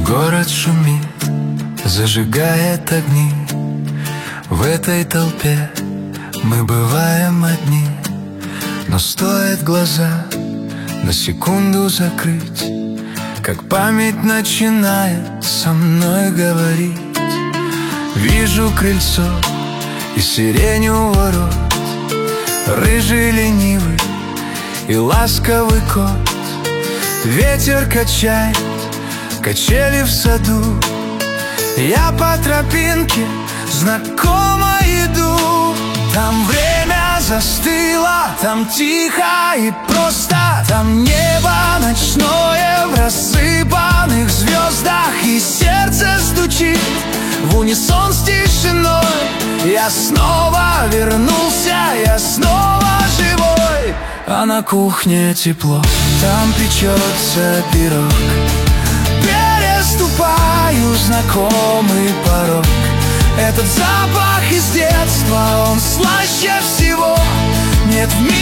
Город шумит, зажигает огни. В этой толпе мы бываем одни. Но стоит глаза на секунду закрыть, как память начинает со мной говорить. Вижу крыльцо и сирень у ворот, рыжий ленивый и ласковый кот. Ветер качает качели в саду, я по тропинке знакомо иду. Там время застыло, там тихо и просто, там небо ночное в рассыпанных звездах, и сердце стучит в унисон с тишиной. Я снова вернулся, я снова живой. А на кухне тепло, там печется пирог. Переступаю знакомый порог. Этот запах из детства, он слаще всего. Нет в мире